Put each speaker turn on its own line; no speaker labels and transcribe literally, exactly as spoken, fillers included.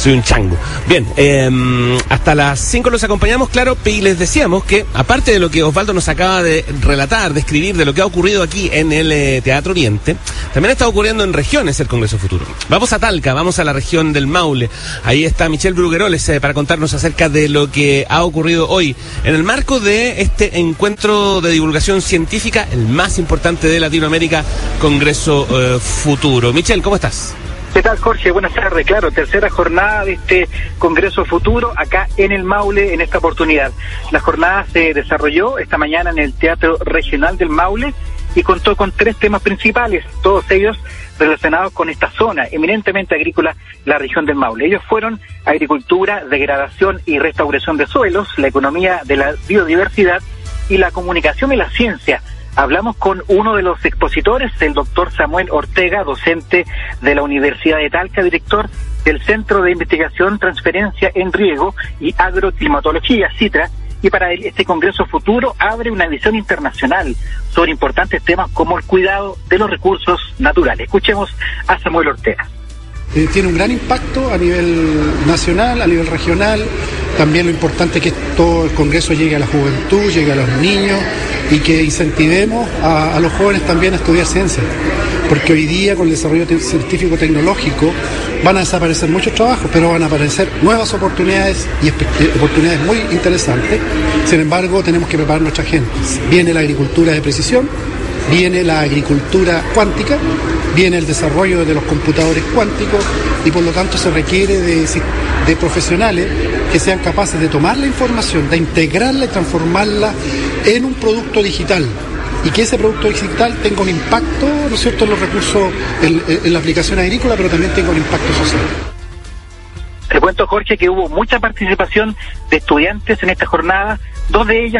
soy un chango. Bien, eh, hasta las cinco los acompañamos, claro, y les decíamos que, aparte de lo que Osvaldo nos acaba de relatar, de escribir, de lo que ha ocurrido aquí en el eh, Teatro Oriente, también está ocurriendo en regiones el Congreso Futuro. Vamos a Talca, vamos a la región del Maule. Ahí está Michelle Brugueroles eh, para contarnos acerca de lo que ha ocurrido hoy en el marco de este encuentro de divulgación científica, el más importante de Latinoamérica, Congreso eh, Futuro. Michelle, ¿cómo estás?
¿Qué tal, Jorge? Buenas tardes. Claro, tercera jornada de este Congreso Futuro acá en el Maule en esta oportunidad. La jornada se desarrolló esta mañana en el Teatro Regional del Maule y contó con tres temas principales, todos ellos relacionados con esta zona eminentemente agrícola, la región del Maule. Ellos fueron agricultura, degradación y restauración de suelos, la economía de la biodiversidad y la comunicación y la ciencia. Hablamos con uno de los expositores, el doctor Samuel Ortega, docente de la Universidad de Talca, director del Centro de Investigación, Transferencia en Riego y Agroclimatología, CITRA, y para él este Congreso Futuro abre una visión internacional sobre importantes temas como el cuidado de los recursos naturales. Escuchemos a Samuel Ortega.
Eh, tiene un gran impacto a nivel nacional, a nivel regional. También lo importante es que todo el Congreso llegue a la juventud, llegue a los niños y que incentivemos a, a los jóvenes también a estudiar ciencia. Porque hoy día con el desarrollo científico-tecnológico van a desaparecer muchos trabajos, pero van a aparecer nuevas oportunidades y oportunidades muy interesantes. Sin embargo, tenemos que preparar nuestra gente. Viene la agricultura de precisión, viene la agricultura cuántica, viene el desarrollo de los computadores cuánticos y por lo tanto se requiere de, de profesionales que sean capaces de tomar la información, de integrarla y transformarla en un producto digital y que ese producto digital tenga un impacto, ¿no es cierto?, en los recursos, en, en la aplicación agrícola, pero también tenga un impacto social.
Te cuento, Jorge, que hubo mucha participación de estudiantes en esta jornada, dos de ellas